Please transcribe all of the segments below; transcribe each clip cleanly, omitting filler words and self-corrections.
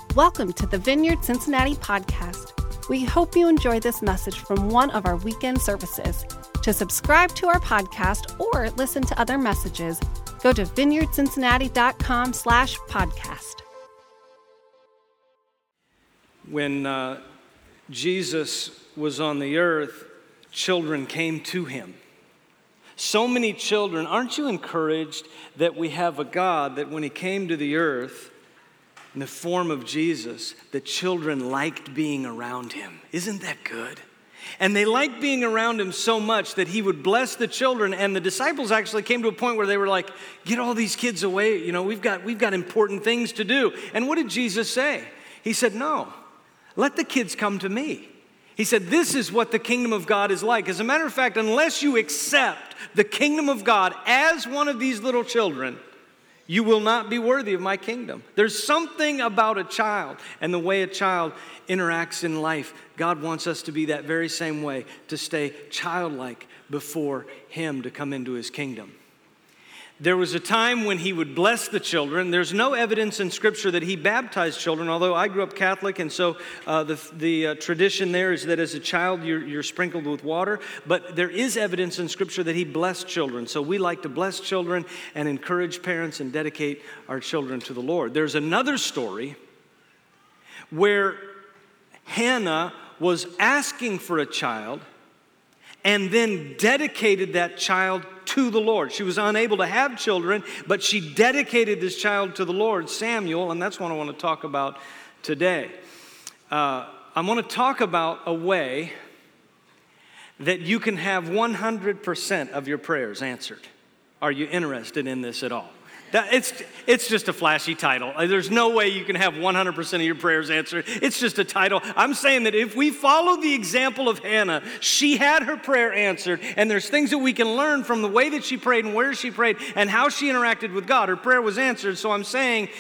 Welcome to the Vineyard Cincinnati podcast. We hope you enjoy this message from one of our weekend services. To subscribe to our podcast or listen to other messages, go to vineyardcincinnati.com/podcast. When Jesus was on the earth, children came to him. So many children. Aren't you encouraged that we have a God that when he came to the earth in the form of Jesus, the children liked being around him? Isn't that good? And they liked being around him so much that he would bless the children, and the disciples actually came to a point where they were like, get all these kids away, we've got important things to do. And what did Jesus say? He said, no, let the kids come to me. He said, this is what the kingdom of God is like. As a matter of fact, unless you accept the kingdom of God as one of these little children, you will not be worthy of my kingdom. There's something about a child and the way a child interacts in life. God wants us to be that very same way, to stay childlike before him, to come into his kingdom. There was a time when he would bless the children. There's no evidence in Scripture that he baptized children, although I grew up Catholic, and so the tradition there is that as a child you're sprinkled with water. But there is evidence in Scripture that he blessed children. So we like to bless children and encourage parents and dedicate our children to the Lord. There's another story where Hannah was asking for a child and then dedicated that child to the Lord. She was unable to have children, but she dedicated this child to the Lord, Samuel, and that's what I want to talk about today. I want to talk about a way that you can have 100% of your prayers answered. Are you interested in this at all? It's just a flashy title. There's no way you can have 100% of your prayers answered. It's just a title. I'm saying that if we follow the example of Hannah, she had her prayer answered, and there's things that we can learn from the way that she prayed and where she prayed and how she interacted with God. Her prayer was answered, so I'm saying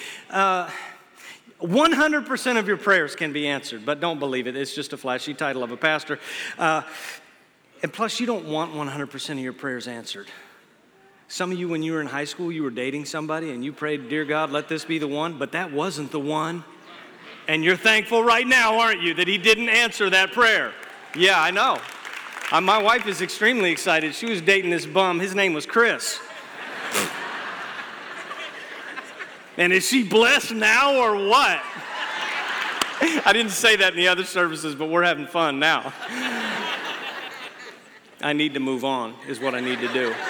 100% of your prayers can be answered, but don't believe it. It's just a flashy title of a pastor. And plus, you don't want 100% of your prayers answered. Some of you, when you were in high school, you were dating somebody and you prayed, dear God, let this be the one, but that wasn't the one. And you're thankful right now, aren't you, that he didn't answer that prayer? Yeah, I know. My wife is extremely excited. She was dating this bum. His name was Chris. And is she blessed now or what? I didn't say that in the other services, but we're having fun now. I need to move on, is what I need to do.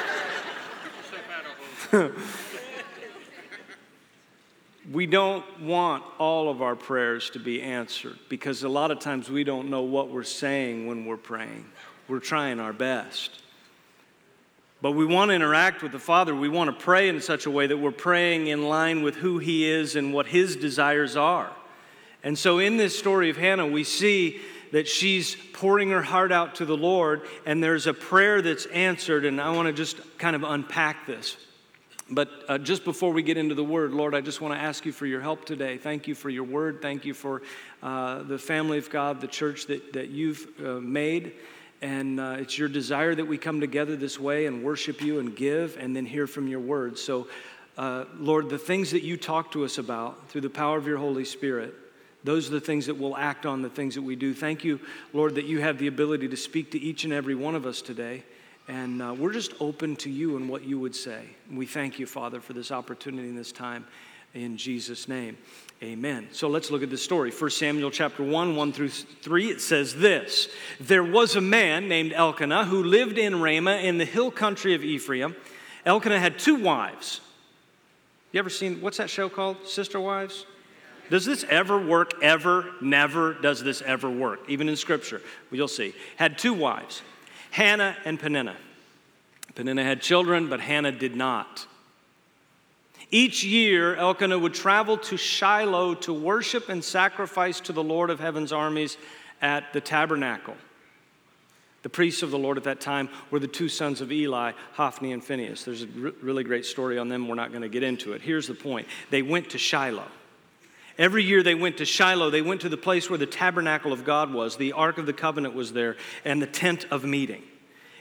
We don't want all of our prayers to be answered because a lot of times we don't know what we're saying when we're praying. We're trying our best. But we want to interact with the Father. We want to pray in such a way that we're praying in line with who he is and what his desires are. And so in this story of Hannah, we see that she's pouring her heart out to the Lord, and there's a prayer that's answered, and I want to just kind of unpack this. But just before we get into the Word, Lord, I just want to ask you for your help today. Thank you for your Word. Thank you for the family of God, the church that you've made. And it's your desire that we come together this way and worship you and give and then hear from your Word. So, Lord, the things that you talk to us about through the power of your Holy Spirit, those are the things that we'll act on, the things that we do. Thank you, Lord, that you have the ability to speak to each and every one of us today. And we're just open to you and what you would say. And we thank you, Father, for this opportunity and this time. In Jesus' name, amen. So let's look at the story. 1 Samuel chapter 1 through 3, it says this. There was a man named Elkanah who lived in Ramah in the hill country of Ephraim. Elkanah had 2 wives. You ever seen, what's that show called? Sister Wives? Does this ever work? Ever? Never does this ever work. Even in Scripture, you'll see. Had 2 wives. Hannah and Peninnah. Peninnah had children, but Hannah did not. Each year, Elkanah would travel to Shiloh to worship and sacrifice to the Lord of heaven's armies at the tabernacle. The priests of the Lord at that time were the 2 sons of Eli, Hophni and Phinehas. There's a really great story on them. We're not going to get into it. Here's the point. They went to Shiloh. Every year they went to Shiloh. They went to the place where the tabernacle of God was. The Ark of the Covenant was there, and the tent of meeting.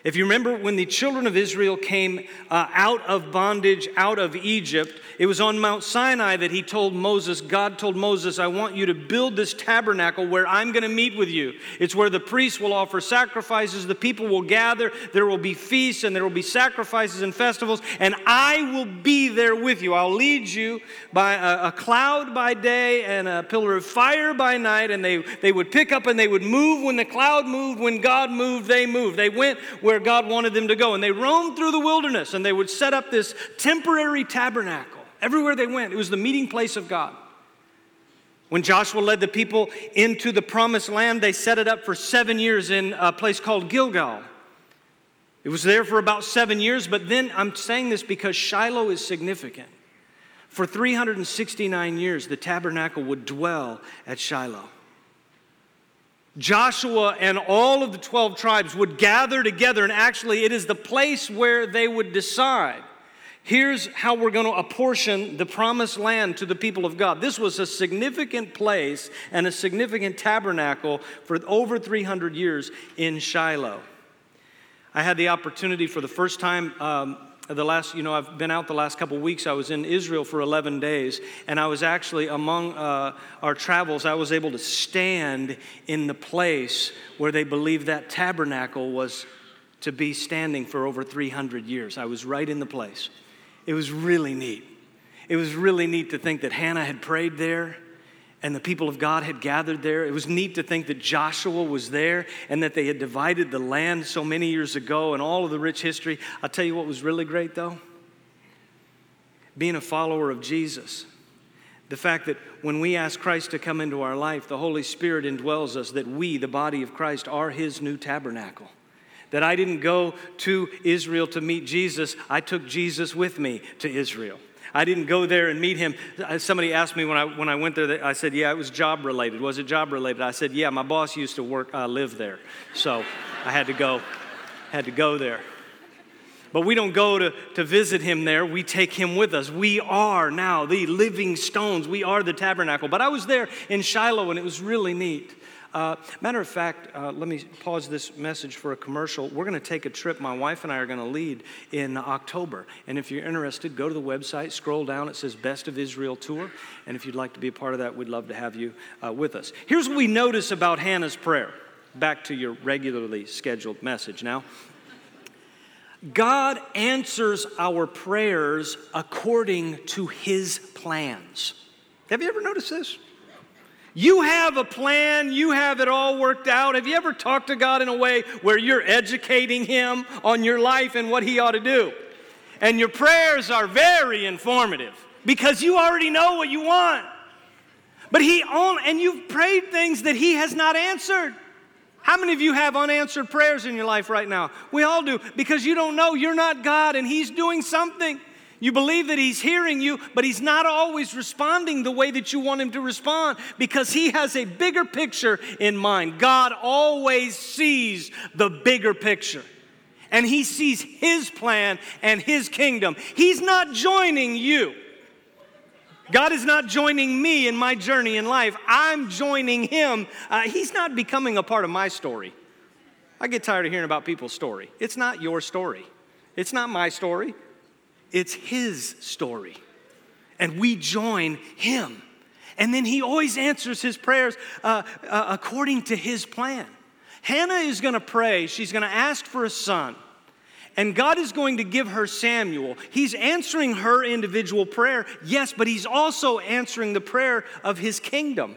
If you remember when the children of Israel came out of bondage, out of Egypt, it was on Mount Sinai that God told Moses, I want you to build this tabernacle where I'm going to meet with you. It's where the priests will offer sacrifices, the people will gather, there will be feasts, and there will be sacrifices and festivals, and I will be there with you. I'll lead you by a cloud by day and a pillar of fire by night, and they would pick up and they would move. When the cloud moved, when God moved, they moved. They went where God wanted them to go, and they roamed through the wilderness, and they would set up this temporary tabernacle. Everywhere they went, it was the meeting place of God. When Joshua led the people into the promised land, they set it up for 7 years in a place called Gilgal. It was there for about 7 years, but then I'm saying this because Shiloh is significant. For 369 years, the tabernacle would dwell at Shiloh. Joshua and all of the 12 tribes would gather together, and actually it is the place where they would decide, here's how we're going to apportion the promised land to the people of God. This was a significant place and a significant tabernacle for over 300 years in Shiloh. I had the opportunity for the first time, I've been out the last couple weeks. I was in Israel for 11 days, and I was actually among our travels, I was able to stand in the place where they believed that tabernacle was to be standing for over 300 years. I was right in the place. It was really neat. It was really neat to think that Hannah had prayed there and the people of God had gathered there. It was neat to think that Joshua was there and that they had divided the land so many years ago and all of the rich history. I'll tell you what was really great, though. Being a follower of Jesus. The fact that when we ask Christ to come into our life, the Holy Spirit indwells us, that we, the body of Christ, are His new tabernacle. That I didn't go to Israel to meet Jesus, I took Jesus with me to Israel. I didn't go there and meet Him. Somebody asked me when I went there, I said, yeah, it was job related. Was it job related? I said, yeah, my boss used to live there. So I had to go there. But we don't go to visit Him there. We take Him with us. We are now the living stones. We are the tabernacle. But I was there in Shiloh, and it was really neat. Matter of fact, let me pause this message for a commercial. We're going to take a trip. My wife and I are going to lead in October. And if you're interested, go to the website, scroll down. It says Best of Israel Tour. And if you'd like to be a part of that, we'd love to have you with us. Here's what we notice about Hannah's prayer. Back to your regularly scheduled message now. God answers our prayers according to His plans. Have you ever noticed this? You have a plan, you have it all worked out. Have you ever talked to God in a way where you're educating Him on your life and what He ought to do? And your prayers are very informative because you already know what you want. But and you've prayed things that He has not answered. How many of you have unanswered prayers in your life right now? We all do, because you don't know you're not God and He's doing something. You believe that He's hearing you, but He's not always responding the way that you want Him to respond because He has a bigger picture in mind. God always sees the bigger picture, and He sees His plan and His kingdom. He's not joining you. God is not joining me in my journey in life. I'm joining Him. He's not becoming a part of my story. I get tired of hearing about people's story. It's not your story. It's not my story. It's His story. And we join Him. And then He always answers His prayers according to His plan. Hannah is going to pray. She's going to ask for a son. And God is going to give her Samuel. He's answering her individual prayer, yes, but He's also answering the prayer of His kingdom.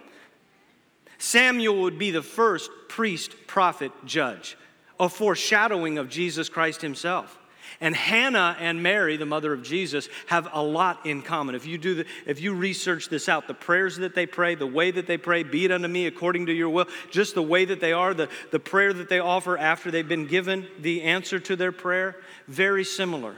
Samuel would be the first priest, prophet, judge, a foreshadowing of Jesus Christ Himself. And Hannah and Mary, the mother of Jesus, have a lot in common. If you research this out, the prayers that they pray, the way that they pray, be it unto me according to your will, just the way that they are, the prayer that they offer after they've been given the answer to their prayer, very similar.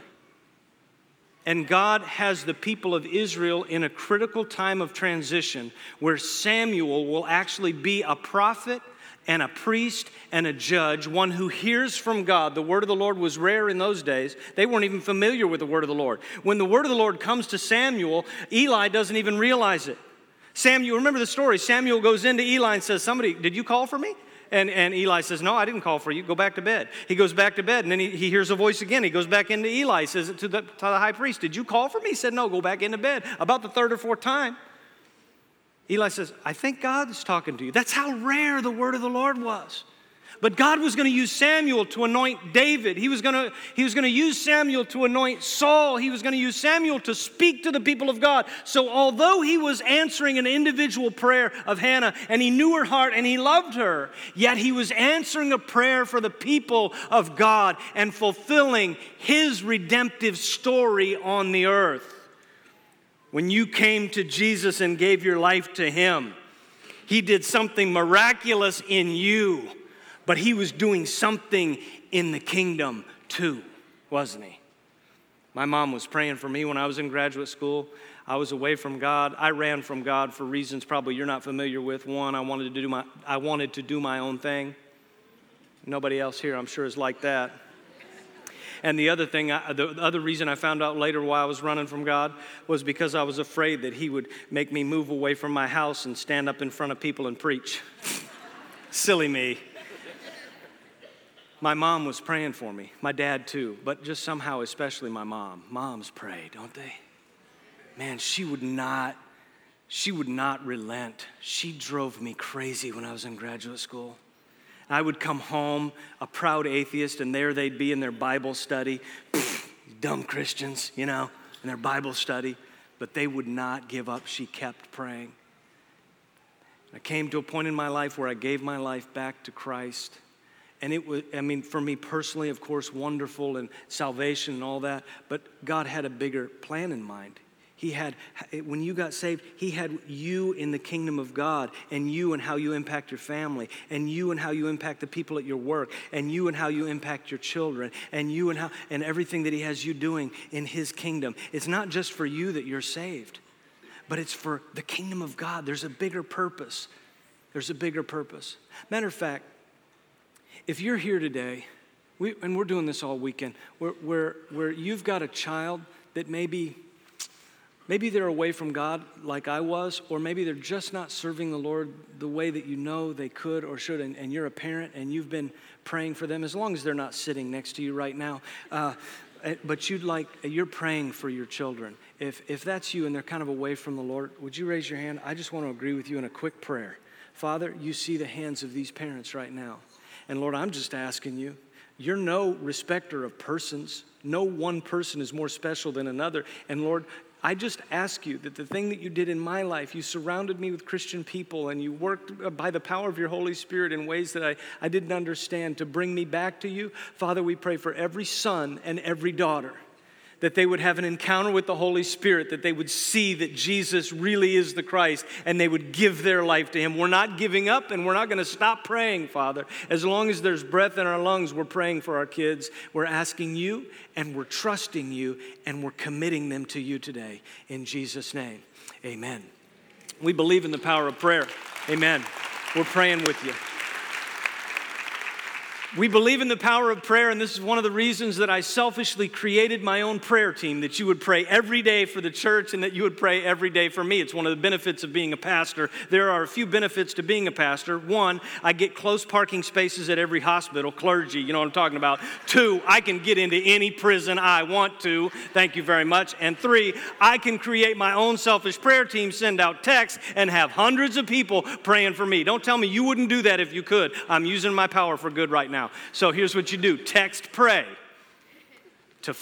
And God has the people of Israel in a critical time of transition where Samuel will actually be a prophet and a priest and a judge, one who hears from God. The word of the Lord was rare in those days. They weren't even familiar with the word of the Lord. When the word of the Lord comes to Samuel, Eli doesn't even realize it. Samuel, remember the story. Samuel goes into Eli and says, did you call for me? And Eli says, no, I didn't call for you. Go back to bed. He goes back to bed, and then he hears a voice again. He goes back into Eli, says it to the high priest, did you call for me? He said, no, go back into bed. About the third or fourth time, Eli says, I think God is talking to you. That's how rare the word of the Lord was. But God was going to use Samuel to anoint David. He was going to use Samuel to anoint Saul. He was going to use Samuel to speak to the people of God. So although he was answering an individual prayer of Hannah, and he knew her heart and he loved her, yet he was answering a prayer for the people of God and fulfilling his redemptive story on the earth. When you came to Jesus and gave your life to him, he did something miraculous in you. But he was doing something in the kingdom too, wasn't he? My mom was praying for me when I was in graduate school. I was away from God. I ran from God for reasons probably you're not familiar with. One, I wanted to do my own thing. Nobody else here, I'm sure, is like that. And the other thing, the other reason I found out later why I was running from God was because I was afraid that he would make me move away from my house and stand up in front of people and preach. Silly me. My mom was praying for me, my dad too, but just somehow, especially my mom. Moms pray, don't they? Man, she would not relent. She drove me crazy when I was in graduate school. I would come home, a proud atheist, and there they'd be in their Bible study. Dumb Christians, in their Bible study. But they would not give up. She kept praying. I came to a point in my life where I gave my life back to Christ. And it was, for me personally, of course, wonderful and salvation and all that. But God had a bigger plan in mind. When you got saved, he had you in the kingdom of God, and you and how you impact your family, and you and how you impact the people at your work, and you and how you impact your children, and you and everything that he has you doing in his kingdom. It's not just for you that you're saved, but it's for the kingdom of God. There's a bigger purpose. There's a bigger purpose. Matter of fact, if you're here today, we're doing this all weekend, where you've got a child that maybe they're away from God like I was, or maybe they're just not serving the Lord the way that you know they could or should, and you're a parent and you've been praying for them, as long as they're not sitting next to you right now, but you're praying for your children. If that's you and they're kind of away from the Lord, would you raise your hand? I just want to agree with you in a quick prayer. Father, you see the hands of these parents right now. And Lord, I'm just asking you, you're no respecter of persons. No one person is more special than another. And Lord, I just ask you that the thing that you did in my life, you surrounded me with Christian people and you worked by the power of your Holy Spirit in ways that I didn't understand to bring me back to you. Father, we pray for every son and every daughter, that they would have an encounter with the Holy Spirit, that they would see that Jesus really is the Christ, and they would give their life to him. We're not giving up, and we're not going to stop praying, Father. As long as there's breath in our lungs, we're praying for our kids. We're asking you, and we're trusting you, and we're committing them to you today. In Jesus' name, amen. We believe in the power of prayer. Amen. We're praying with you. We believe in the power of prayer, and this is one of the reasons that I selfishly created my own prayer team, that you would pray every day for the church and that you would pray every day for me. It's one of the benefits of being a pastor. There are a few benefits to being a pastor. One, I get close parking spaces at every hospital, clergy, you know what I'm talking about. Two, I can get into any prison I want to. Thank you very much. And three, I can create my own selfish prayer team, send out texts, and have hundreds of people praying for me. Don't tell me you wouldn't do that if you could. I'm using my power for good right now. So here's what you do. Text PRAY to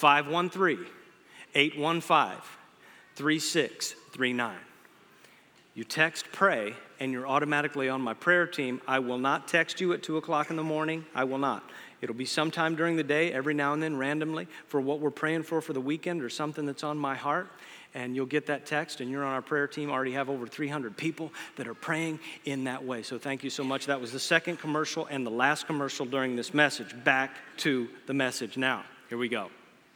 513-815-3639. You text PRAY and you're automatically on my prayer team. I will not text you at 2 o'clock in the morning. I will not. It'll be sometime during the day, every now and then, randomly, for what we're praying for the weekend or something that's on my heart. And you'll get that text, and you're on our prayer team. I already have over 300 people that are praying in that way. So thank you so much. That was the second commercial and the last commercial during this message. Back to the message now. Here we go.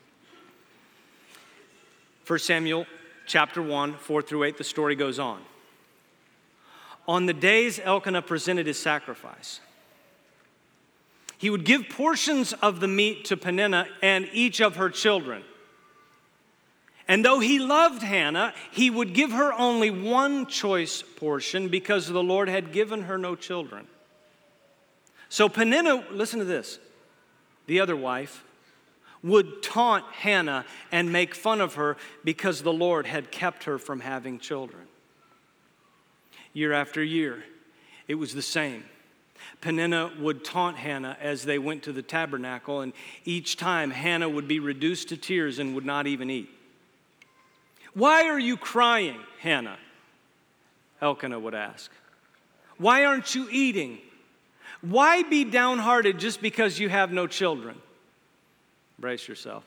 1 Samuel chapter 1, 4 through 8, the story goes on. On the days Elkanah presented his sacrifice, he would give portions of the meat to Peninnah and each of her children. And though he loved Hannah, he would give her only one choice portion because the Lord had given her no children. So Peninnah, listen to this, the other wife, would taunt Hannah and make fun of her because the Lord had kept her from having children. Year after year, it was the same. Peninnah would taunt Hannah as they went to the tabernacle, and each time Hannah would be reduced to tears and would not even eat. "Why are you crying, Hannah?" Elkanah would ask. "Why aren't you eating? Why be downhearted just because you have no children?" Brace yourself.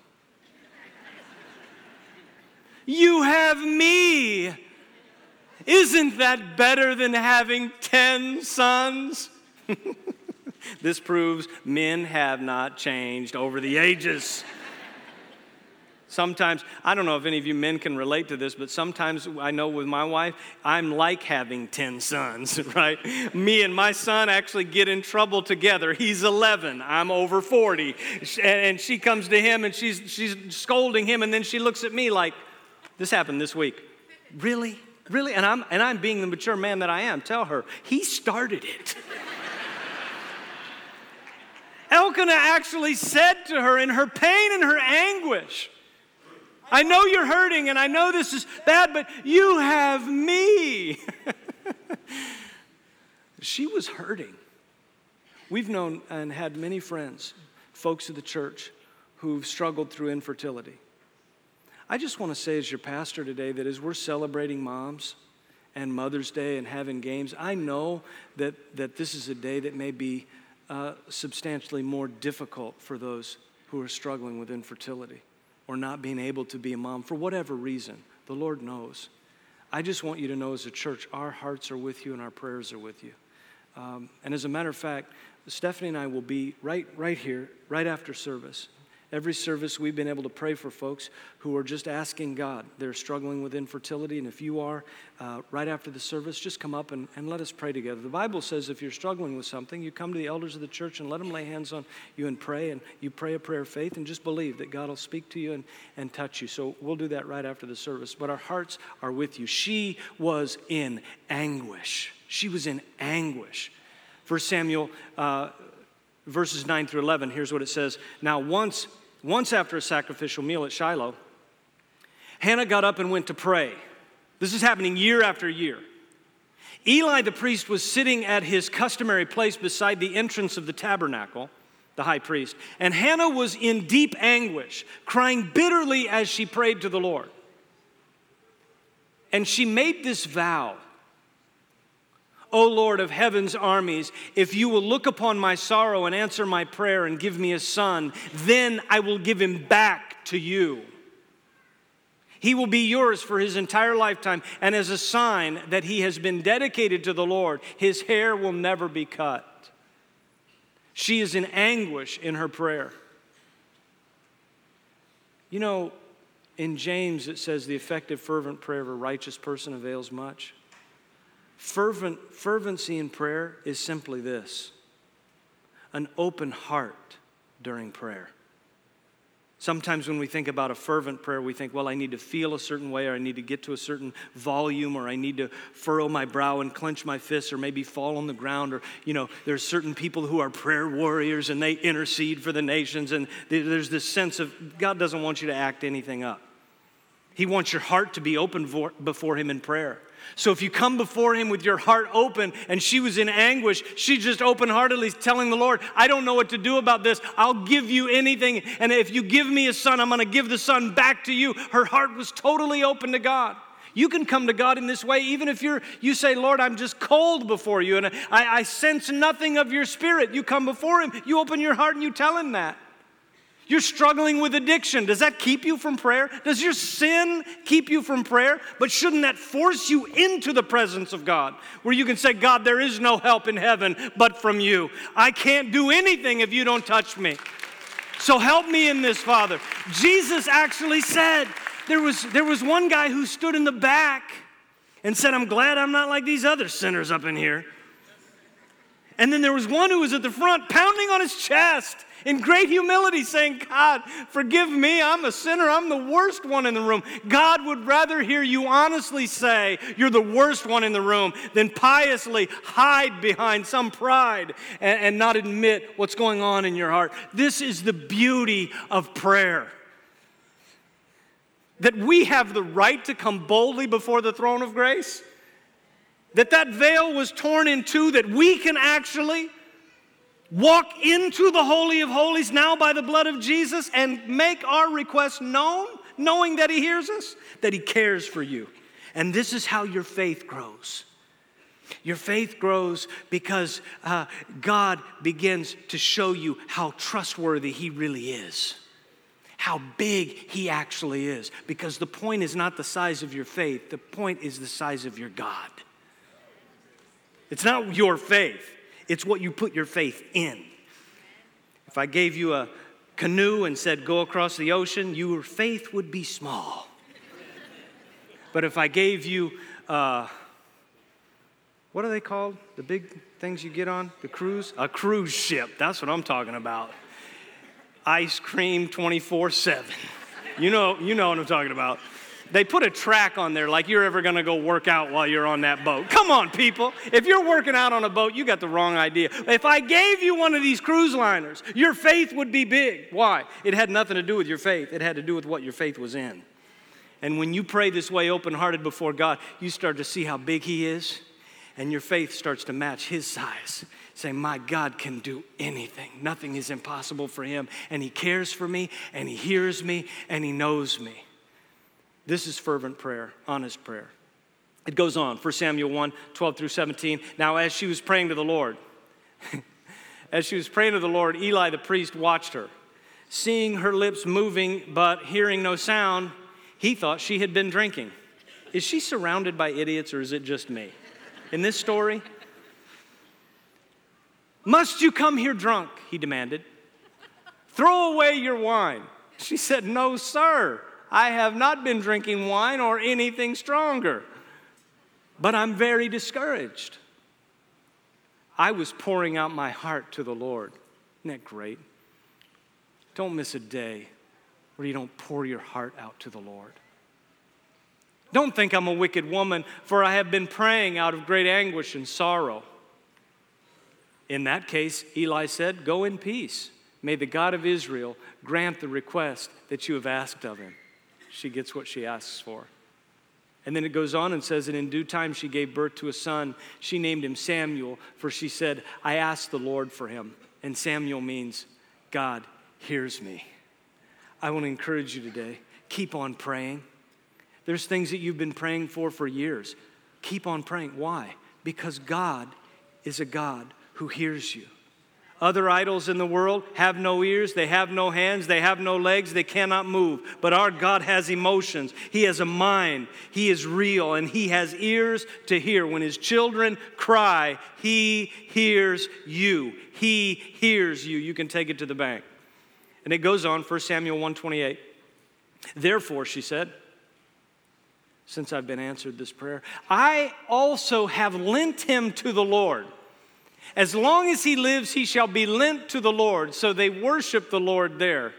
"You have me. Isn't that better than having 10 sons? This proves men have not changed over the ages. Sometimes, I don't know if any of you men can relate to this, but sometimes I know with my wife, I'm like having 10 sons, right? Me and my son actually get in trouble together. He's 11, I'm over 40. And she comes to him and she's scolding him, and then she looks at me like, this happened this week. Really? Really? And I'm being the mature man that I am. Tell her, he started it. Elkanah actually said to her in her pain and her anguish, "I know you're hurting and I know this is bad, but you have me." She was hurting. We've known and had many friends, folks of the church, who've struggled through infertility. I just want to say as your pastor today that as we're celebrating moms and Mother's Day and having games, I know that this is a day that may be substantially more difficult for those who are struggling with infertility or not being able to be a mom for whatever reason. The Lord knows. I just want you to know as a church, our hearts are with you and our prayers are with you. And as a matter of fact, Stephanie and I will be right here, right after service. Every service we've been able to pray for folks who are just asking God. They're struggling with infertility, and if you are, right after the service, just come up and let us pray together. The Bible says if you're struggling with something, you come to the elders of the church and let them lay hands on you and you pray a prayer of faith and just believe that God will speak to you and touch you. So we'll do that right after the service. But our hearts are with you. She was in anguish. She was in anguish. 1 Samuel verses 9 through 11, here's what it says. Now once after a sacrificial meal at Shiloh, Hannah got up and went to pray. This is happening year after year. Eli the priest was sitting at his customary place beside the entrance of the tabernacle, the high priest, and Hannah was in deep anguish, crying bitterly as she prayed to the Lord. And she made this vow. O Lord of heaven's armies, if you will look upon my sorrow and answer my prayer and give me a son, then I will give him back to you. He will be yours for his entire lifetime, and as a sign that he has been dedicated to the Lord, his hair will never be cut. She is in anguish in her prayer. You know, in James it says the effective fervent prayer of a righteous person avails much. Fervency in prayer is simply this: an open heart during prayer. Sometimes when we think about a fervent prayer, we think, well, I need to feel a certain way, or I need to get to a certain volume, or I need to furrow my brow and clench my fists, or maybe fall on the ground, or, there's certain people who are prayer warriors and they intercede for the nations, and there's this sense of God doesn't want you to act anything up. He wants your heart to be open before him in prayer. So if you come before him with your heart open, and she was in anguish, she just open-heartedly telling the Lord, I don't know what to do about this. I'll give you anything. And if you give me a son, I'm going to give the son back to you. Her heart was totally open to God. You can come to God in this way, even if you say, Lord, I'm just cold before you, and I sense nothing of your spirit. You come before him, you open your heart, and you tell him that. You're struggling with addiction. Does that keep you from prayer? Does your sin keep you from prayer? But shouldn't that force you into the presence of God, where you can say, God, there is no help in heaven but from you. I can't do anything if you don't touch me. So help me in this, Father. Jesus actually said, there was one guy who stood in the back and said, I'm glad I'm not like these other sinners up in here. And then there was one who was at the front pounding on his chest in great humility saying, God, forgive me. I'm a sinner. I'm the worst one in the room. God would rather hear you honestly say you're the worst one in the room than piously hide behind some pride and not admit what's going on in your heart. This is the beauty of prayer. That we have the right to come boldly before the throne of grace. That veil was torn in two, that we can actually walk into the Holy of Holies now by the blood of Jesus and make our request known, knowing that He hears us, that He cares for you. And this is how your faith grows. Your faith grows because God begins to show you how trustworthy He really is. How big He actually is. Because the point is not the size of your faith. The point is the size of your God. It's not your faith. It's what you put your faith in. If I gave you a canoe and said, go across the ocean, your faith would be small. But if I gave you, what are they called? The big things you get on? The cruise? A cruise ship. That's what I'm talking about. Ice cream 24/7. You know what I'm talking about. They put a track on there like you're ever going to go work out while you're on that boat. Come on, people. If you're working out on a boat, you got the wrong idea. If I gave you one of these cruise liners, your faith would be big. Why? It had nothing to do with your faith. It had to do with what your faith was in. And when you pray this way open-hearted before God, you start to see how big He is, and your faith starts to match His size. Say, my God can do anything. Nothing is impossible for Him, and He cares for me, and He hears me, and He knows me. This is fervent prayer, honest prayer. It goes on, 1 Samuel 1, 12 through 17. Now, as she was praying to the Lord, Eli the priest watched her. Seeing her lips moving but hearing no sound, he thought she had been drinking. Is she surrounded by idiots or is it just me? In this story, must you come here drunk? He demanded. Throw away your wine. She said, no, sir. I have not been drinking wine or anything stronger, but I'm very discouraged. I was pouring out my heart to the Lord. Isn't that great? Don't miss a day where you don't pour your heart out to the Lord. Don't think I'm a wicked woman, for I have been praying out of great anguish and sorrow. In that case, Eli said, go in peace. May the God of Israel grant the request that you have asked of Him. She gets what she asks for. And then it goes on and says, and in due time she gave birth to a son. She named him Samuel, for she said, I asked the Lord for him. And Samuel means, God hears me. I want to encourage you today, keep on praying. There's things that you've been praying for years. Keep on praying. Why? Because God is a God who hears you. Other idols in the world have no ears, they have no hands, they have no legs, they cannot move. But our God has emotions. He has a mind. He is real, and He has ears to hear. When His children cry, He hears you. He hears you. You can take it to the bank. And it goes on, 1 Samuel 1:28. Therefore, she said, since I've been answered this prayer, I also have lent him to the Lord. As long as he lives, he shall be lent to the Lord. So they worship the Lord there.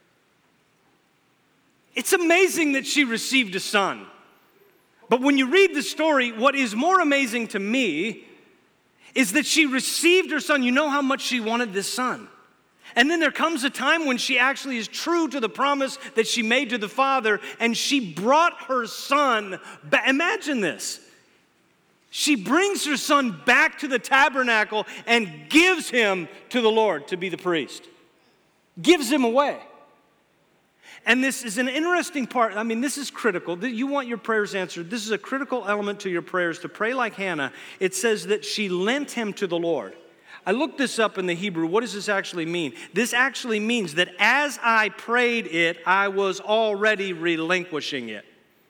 It's amazing that she received a son. But when you read the story, what is more amazing to me is that she received her son. You know how much she wanted this son. And then there comes a time when she actually is true to the promise that she made to the father, and she brought her son back. Imagine this. She brings her son back to the tabernacle and gives him to the Lord to be the priest. Gives him away. And this is an interesting part. I mean, this is critical. You want your prayers answered. This is a critical element to your prayers. To pray like Hannah, it says that she lent him to the Lord. I looked this up in the Hebrew. What does this actually mean? This actually means that as I prayed it, I was already relinquishing it.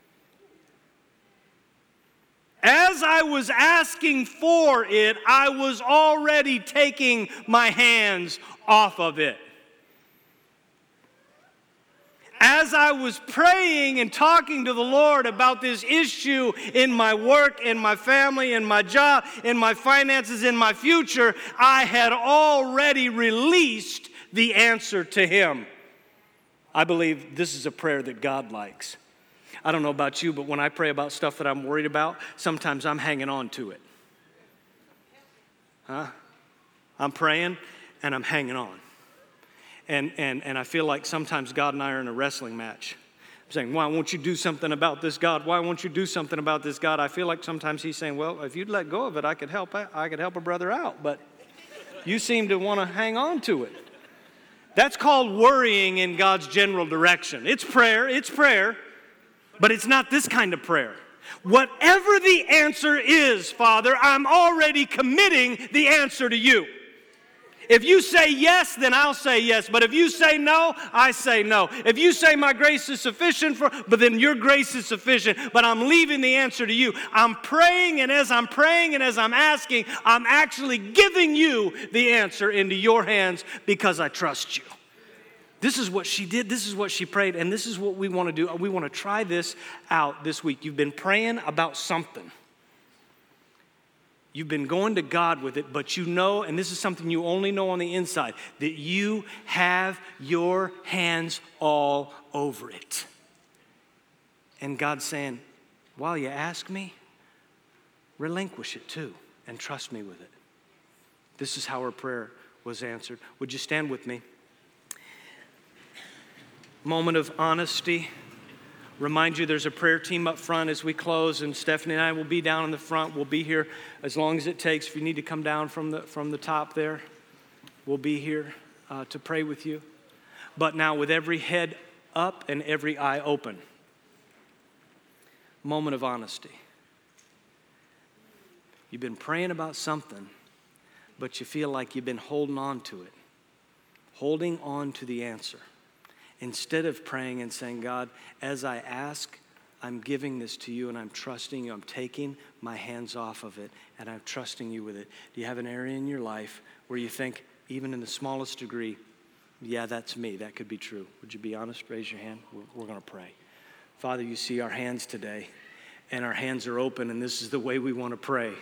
As I was asking for it, I was already taking my hands off of it. as I was praying and talking to the Lord about this issue in my work, in my family, in my job, in my finances, in my future, I had already released the answer to Him. I believe this is a prayer that God likes. I don't know about you, but when I pray about stuff that I'm worried about, sometimes I'm hanging on to it. I'm praying and I'm hanging on. And I feel like sometimes God and I are in a wrestling match. I'm saying, why won't you do something about this, God? Why won't you do something about this, God? I feel like sometimes He's saying, well, if you'd let go of it, I could help a brother out. But you seem to want to hang on to it. That's called worrying in God's general direction. It's prayer, but it's not this kind of prayer. Whatever the answer is, Father, I'm already committing the answer to you. If you say yes, then I'll say yes. But if you say no, I say no. If you say my grace is sufficient but then your grace is sufficient. But I'm leaving the answer to you. I'm praying, and as I'm praying and as I'm asking, I'm actually giving you the answer into your hands because I trust you. This is what she did. This is what she prayed. And this is what we want to do. We want to try this out this week. You've been praying about something. You've been going to God with it, but you know, and this is something you only know on the inside, that you have your hands all over it. And God's saying, while you ask me, relinquish it too and trust me with it. This is how her prayer was answered. Would you stand with me? Moment of honesty. Remind you there's a prayer team up front as we close, and Stephanie and I will be down in the front. We'll be here as long as it takes. If you need to come down from the top there, we'll be here to pray with you. But now with every head up and every eye open. Moment of honesty. You've been praying about something, but you feel like you've been holding on to it. Holding on to the answer. Instead of praying and saying, God, as I ask, I'm giving this to you and I'm trusting you. I'm taking my hands off of it and I'm trusting you with it. Do you have an area in your life where you think, even in the smallest degree, yeah, that's me. That could be true. Would you be honest? Raise your hand. We're going to pray. Father, you see our hands today and our hands are open and this is the way we want to pray.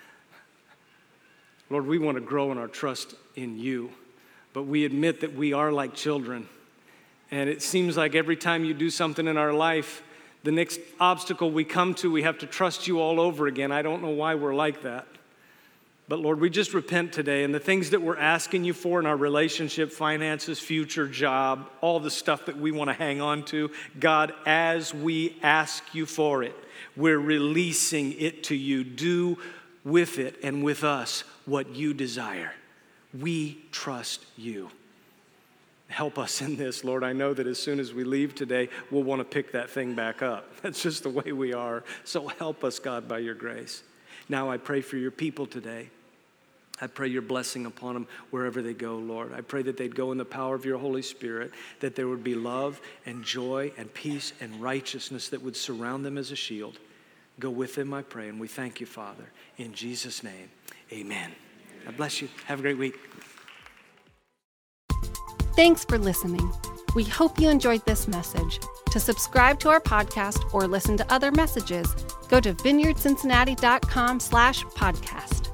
Lord, we want to grow in our trust in you, but we admit that we are like children. And it seems like every time you do something in our life, the next obstacle we come to, we have to trust you all over again. I don't know why we're like that. But Lord, we just repent today. And the things that we're asking you for in our relationship, finances, future, job, all the stuff that we want to hang on to, God, as we ask you for it, we're releasing it to you. Do with it and with us what you desire. We trust you. Help us in this, Lord. I know that as soon as we leave today, we'll want to pick that thing back up. That's just the way we are. So help us, God, by your grace. Now I pray for your people today. I pray your blessing upon them wherever they go, Lord. I pray that they'd go in the power of your Holy Spirit, that there would be love and joy and peace and righteousness that would surround them as a shield. Go with them, I pray, and we thank you, Father. In Jesus' name, amen. God bless you. Have a great week. Thanks for listening. We hope you enjoyed this message. To subscribe to our podcast or listen to other messages, go to vineyardcincinnati.com/podcast.